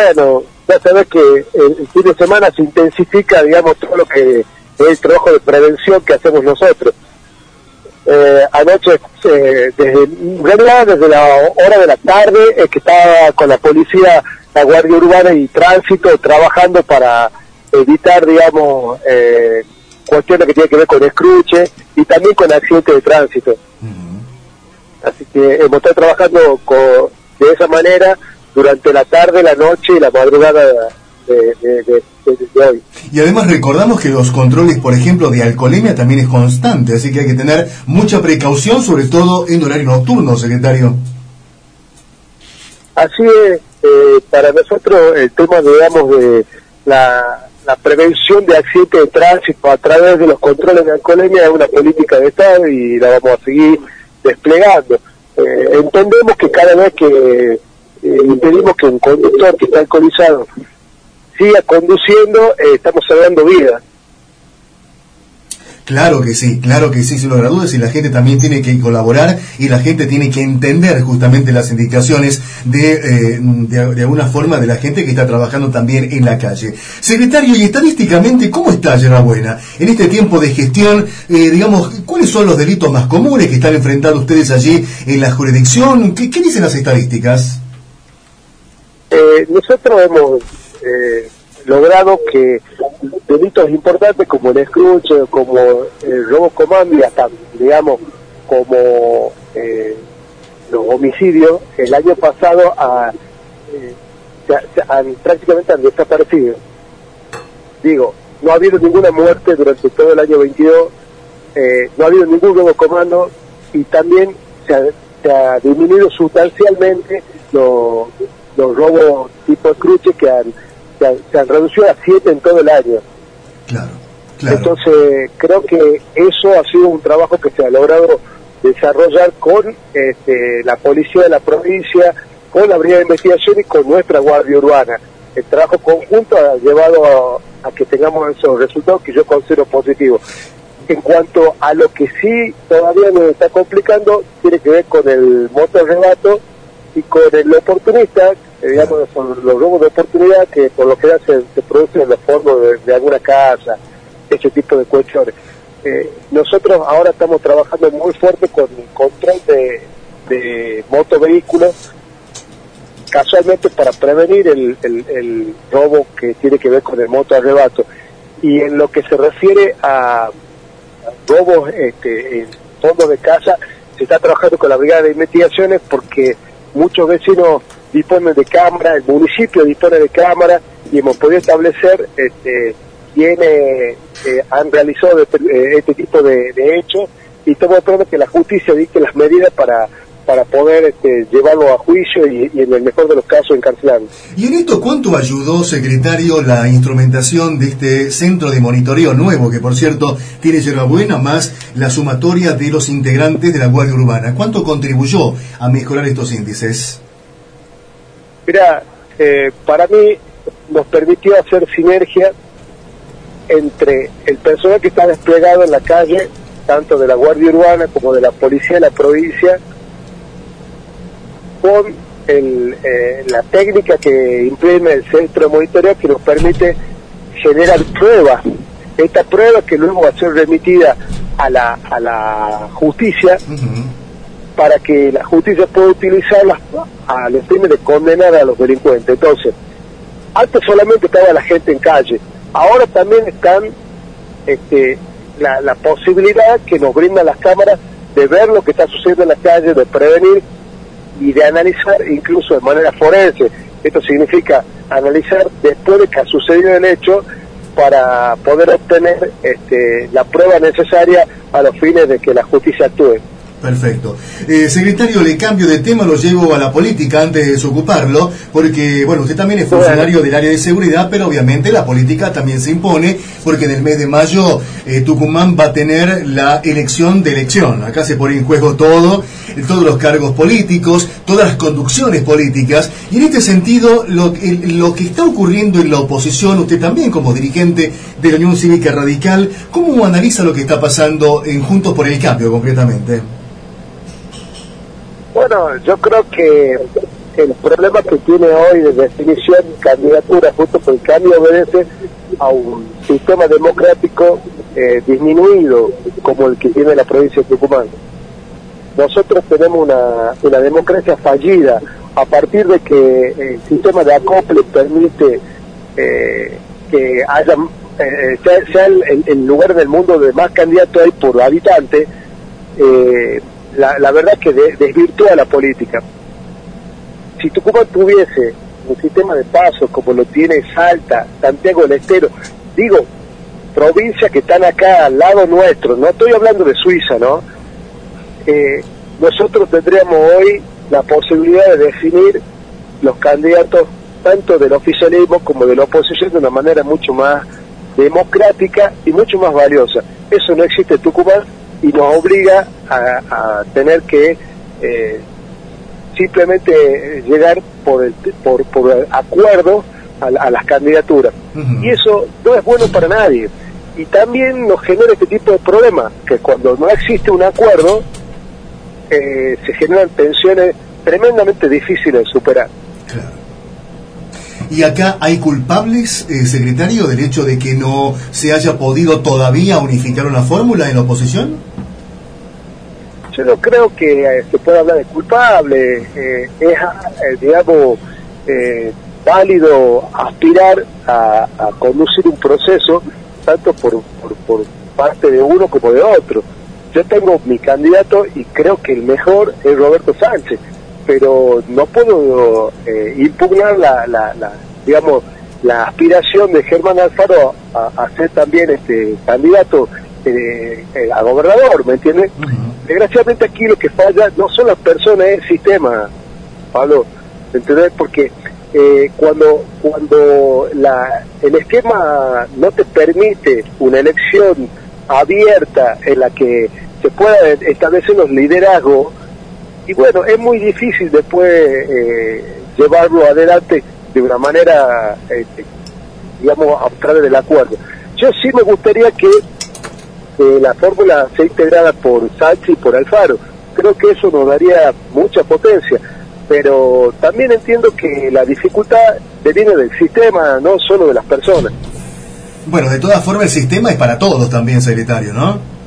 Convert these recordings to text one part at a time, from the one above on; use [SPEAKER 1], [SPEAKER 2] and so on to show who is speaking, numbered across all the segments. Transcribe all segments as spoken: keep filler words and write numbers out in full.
[SPEAKER 1] bueno, ya sabes que el, el fin de semana se intensifica, digamos, todo lo que es el trabajo de prevención que hacemos nosotros. Eh, anoche, eh, desde, en realidad desde la hora de la tarde, es que estaba con la policía, la Guardia Urbana y Tránsito trabajando para evitar, digamos, eh, cuestiones que tienen que ver con escruche y también con accidentes de tránsito. Uh-huh. Así que hemos estado trabajando con, de esa manera durante la tarde, la noche y la madrugada de, de, de, de, de hoy.
[SPEAKER 2] Y además recordamos que los controles, por ejemplo, de alcoholemia también es constante, así que hay que tener mucha precaución, sobre todo en horario nocturno, secretario.
[SPEAKER 1] Así es, eh, para nosotros el tema, digamos, de la, la prevención de accidentes de tránsito a través de los controles de alcoholemia es una política de Estado y la vamos a seguir desplegando. Eh, entendemos que cada vez que eh, impedimos que un conductor que está alcoholizado siga conduciendo, eh, estamos salvando vidas.
[SPEAKER 2] Claro que sí, claro que sí, sin lugar a dudas, y la gente también tiene que colaborar y la gente tiene que entender justamente las indicaciones de, eh, de, de alguna forma de la gente que está trabajando también en la calle. Secretario, y estadísticamente, ¿cómo está Yerbabuena en este tiempo de gestión? Eh, digamos, ¿cuáles son los delitos más comunes que están enfrentando ustedes allí en la jurisdicción? ¿Qué, qué dicen las estadísticas?
[SPEAKER 1] Eh, nosotros hemos eh, logrado que delitos importantes como el escruche, como el robo comando y hasta, digamos, como eh, los homicidios, el año pasado a, eh, se, se han, prácticamente han desaparecido. Digo, no ha habido ninguna muerte durante todo el año veintidós, eh, no ha habido ningún robo comando y también se ha, se ha disminuido sustancialmente los, los robos tipo escruche que han Se han, se han reducido a siete en todo el año.
[SPEAKER 2] Claro, claro.
[SPEAKER 1] Entonces, creo que eso ha sido un trabajo que se ha logrado desarrollar con este, la policía de la provincia, con la Brigada de Investigación y con nuestra Guardia Urbana. El trabajo conjunto ha llevado a, a que tengamos esos resultados que yo considero positivos. En cuanto a lo que sí todavía nos está complicando, tiene que ver con el motorrebato y con el oportunista, eh, digamos, con los robos de oportunidad que por lo general se, se producen en la forma de, de alguna casa, ese tipo de cuestiones. Eh, nosotros ahora estamos trabajando muy fuerte con el control de, de motovehículos, casualmente para prevenir el, el, el robo que tiene que ver con el motoarrebato. Y en lo que se refiere a robos este, en fondos de casa, se está trabajando con la Brigada de Investigaciones porque muchos vecinos disponen de cámara, el municipio dispone de cámara y hemos podido establecer este, quienes eh, han realizado este, eh, este tipo de, de hechos y estamos esperando que la justicia dicte las medidas para para poder este, llevarlo a juicio y, y en el mejor de los casos encarcelarlo.
[SPEAKER 2] ¿Y en esto cuánto ayudó, secretario, la instrumentación de este centro de monitoreo nuevo, que por cierto tiene Yerbabuena, más la sumatoria de los integrantes de la Guardia Urbana? ¿Cuánto contribuyó a mejorar estos índices?
[SPEAKER 1] Mira, eh, para mí nos permitió hacer sinergia entre el personal que está desplegado en la calle, tanto de la Guardia Urbana como de la Policía de la provincia, con el, eh, la técnica que imprime el centro de monitoreo que nos permite generar pruebas. Esta prueba que luego va a ser remitida a la, a la justicia uh-huh. para que la justicia pueda utilizarla a los fines de condenar a los delincuentes. Entonces, antes solamente estaba la gente en calle, ahora también están este, la, la posibilidad que nos brindan las cámaras de ver lo que está sucediendo en la calle, de prevenir y de analizar incluso de manera forense. Esto significa analizar después de que ha sucedido el hecho para poder obtener este, la prueba necesaria a los fines de que la justicia actúe.
[SPEAKER 2] Perfecto. Eh, secretario, le cambio de tema, lo llevo a la política antes de desocuparlo, porque, bueno, usted también es funcionario del área de seguridad, pero obviamente la política también se impone, porque en el mes de mayo eh, Tucumán va a tener la elección de elección. Acá se pone en juego todo, todos los cargos políticos, todas las conducciones políticas, y en este sentido, lo, el, lo que está ocurriendo en la oposición, usted también como dirigente de la Unión Cívica Radical, ¿cómo analiza lo que está pasando en Juntos por el Cambio, concretamente?
[SPEAKER 1] Bueno, yo creo que el problema que tiene hoy de definición de candidatura, justo por el cambio, obedece a un sistema democrático eh, disminuido como el que tiene la provincia de Tucumán. Nosotros tenemos una, una democracia fallida a partir de que el sistema de acople permite eh, que haya, eh, sea, sea el, el lugar del mundo de más candidatos hay por habitante. eh, la, la verdad es que de, desvirtúa la política. Si Tucumán tuviese un sistema de pasos como lo tiene Salta, Santiago del Estero, digo, provincias que están acá al lado nuestro, no estoy hablando de Suiza, ¿no? Eh, nosotros tendríamos hoy la posibilidad de definir los candidatos tanto del oficialismo como de la oposición de una manera mucho más democrática y mucho más valiosa. Eso no existe en Tucumán y nos obliga a, a tener que eh, simplemente llegar por el por, por acuerdo a, a las candidaturas. Uh-huh. Y eso no es bueno para nadie. Y también nos genera este tipo de problemas, que cuando no existe un acuerdo, eh, se generan tensiones tremendamente difíciles de superar.
[SPEAKER 2] Claro. ¿Y acá hay culpables, eh, secretario, del hecho de que no se haya podido todavía unificar una fórmula en la oposición?
[SPEAKER 1] Yo no creo que eh, se pueda hablar de culpable. Eh, es, eh, digamos, eh, válido aspirar a, a conducir un proceso, tanto por, por, por parte de uno como de otro. Yo tengo mi candidato y creo que el mejor es Roberto Sánchez, pero no puedo eh, impugnar la, la, la, digamos, la aspiración de Germán Alfaro a, a ser también este candidato eh, eh, a gobernador, ¿me entiendes? Uh-huh. Desgraciadamente aquí lo que falla no son las personas, es el sistema, Pablo, ¿me entiendes? Porque eh, cuando cuando la, el esquema no te permite una elección abierta en la que se pueda establecer los liderazgos, y bueno, es muy difícil después eh, llevarlo adelante de una manera, eh, digamos, a través del acuerdo. Yo sí me gustaría que eh, la fórmula sea integrada por Sánchez y por Alfaro. Creo que eso nos daría mucha potencia, pero también entiendo que la dificultad viene del sistema, no solo de las personas.
[SPEAKER 2] Bueno, de todas formas el sistema es para todos también, secretario, ¿no?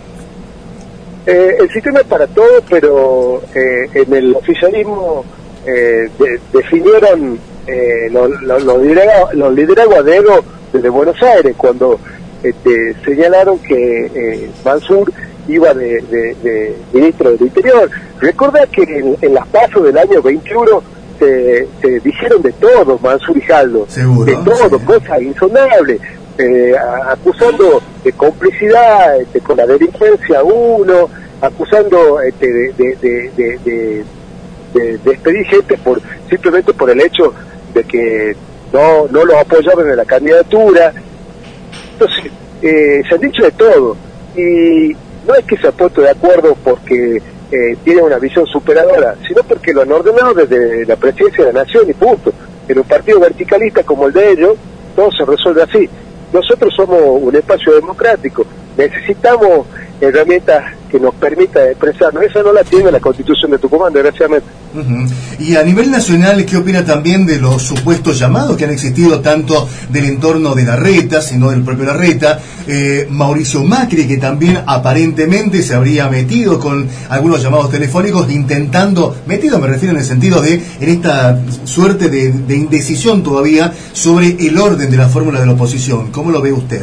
[SPEAKER 1] Eh, el sistema es para todos, pero eh, en el oficialismo eh, de, definieron eh, los lo, lo liderazgos los liderazgos de Evo desde Buenos Aires, cuando este, señalaron que eh, Mansur iba de, de, de ministro del Interior. Recuerda que en, en las pasos del año veintiuno se, se dijeron de todo, Mansur y Jaldo,
[SPEAKER 2] ¿seguro?
[SPEAKER 1] De todo,
[SPEAKER 2] sí.
[SPEAKER 1] Cosas insonables. Eh, acusando de complicidad este, con la delincuencia uno, acusando este, de, de, de, de, de, de despedir gente por simplemente por el hecho de que no no los apoyaban en la candidatura. Entonces, eh, se han dicho de todo, y no es que se ha puesto de acuerdo porque eh, tienen una visión superadora, sino porque lo han ordenado desde la presidencia de la nación y punto. En un partido verticalista como el de ellos, todo se resuelve así. Nosotros somos un espacio democrático, necesitamos herramientas que nos permitan expresarnos. Esa no la tiene la Constitución de Tucumán, desgraciadamente.
[SPEAKER 2] Uh-huh. Y a nivel nacional, ¿qué opina también de los supuestos llamados que han existido tanto del entorno de Larreta, sino del propio Larreta? Eh, Mauricio Macri, que también aparentemente se habría metido con algunos llamados telefónicos, intentando, metido me refiero en el sentido de, en esta suerte de, de indecisión todavía sobre el orden de la fórmula de la oposición. ¿Cómo lo ve usted?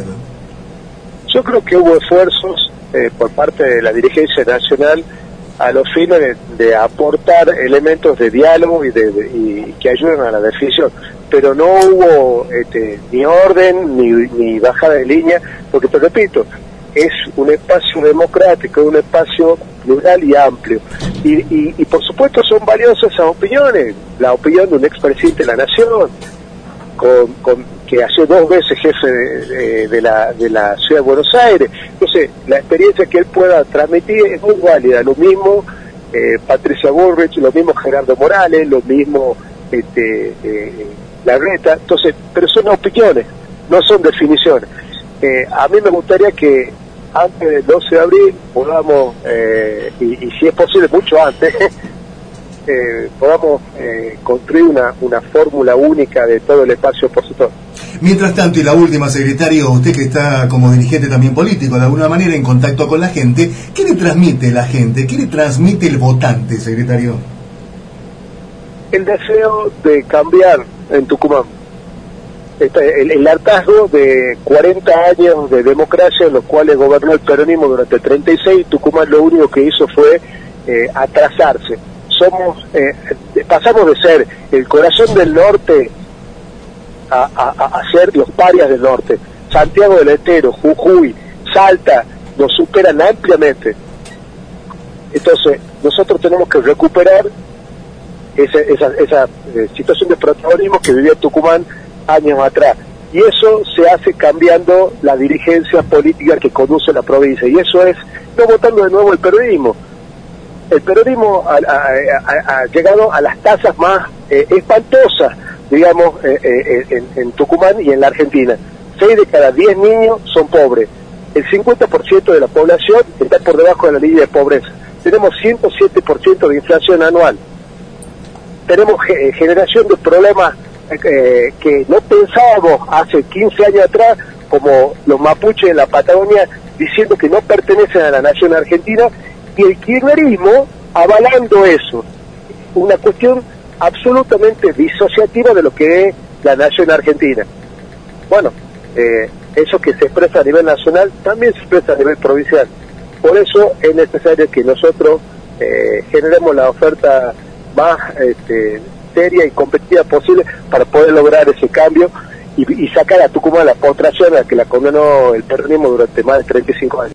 [SPEAKER 1] Yo creo que hubo esfuerzos eh, por parte de la dirigencia nacional a los fines de, de aportar elementos de diálogo y, de, de, y que ayuden a la definición, pero no hubo este, ni orden ni, ni bajada de línea, porque te repito, es un espacio democrático, un espacio plural y amplio, y, y, y por supuesto son valiosas esas opiniones, la opinión de un expresidente de la nación, con, con que ha sido dos veces jefe de, de, de, la, de la ciudad de Buenos Aires. Entonces, la experiencia que él pueda transmitir es muy válida. Lo mismo eh, Patricia Bullrich, lo mismo Gerardo Morales, lo mismo este, eh, Larreta. Entonces, pero son opiniones, no son definiciones. Eh, a mí me gustaría que antes del doce de abril podamos, eh, y, y si es posible mucho antes, eh, podamos eh, construir una, una fórmula única de todo el espacio opositor.
[SPEAKER 2] Mientras tanto, y la última, secretario, usted que está como dirigente también político, de alguna manera en contacto con la gente, ¿qué le transmite la gente? ¿Qué le transmite el votante, secretario?
[SPEAKER 1] El deseo de cambiar en Tucumán. El, el hartazgo de cuarenta años de democracia en los cuales gobernó el peronismo durante treinta y seis, Tucumán lo único que hizo fue eh, atrasarse. Somos, eh, pasamos de ser el corazón del norte a, a, a ser los parias del norte. Santiago del Estero, Jujuy, Salta, nos superan ampliamente. Entonces, nosotros tenemos que recuperar esa, esa, esa eh, situación de protagonismo que vivía Tucumán años atrás, y eso se hace cambiando la dirigencia política que conduce la provincia, y eso es no votando de nuevo el peronismo. El peronismo ha, ha, ha llegado a las tasas más eh, espantosas, digamos, eh, eh, en, en Tucumán y en la Argentina. Seis de cada diez niños son pobres, el cincuenta por ciento de la población está por debajo de la línea de pobreza, tenemos ciento siete por ciento de inflación anual, tenemos ge generación de problemas Eh, que no pensábamos hace quince años atrás, como los mapuches en la Patagonia diciendo que no pertenecen a la nación argentina, y el kirchnerismo avalando eso, una cuestión absolutamente disociativa de lo que es la nación argentina. Bueno, eh, eso que se expresa a nivel nacional también se expresa a nivel provincial, por eso es necesario que nosotros eh, generemos la oferta más este, seria y competitiva posible para poder lograr ese cambio y, y sacar a Tucumán la postración a la que la condenó el peronismo durante más de treinta y cinco años.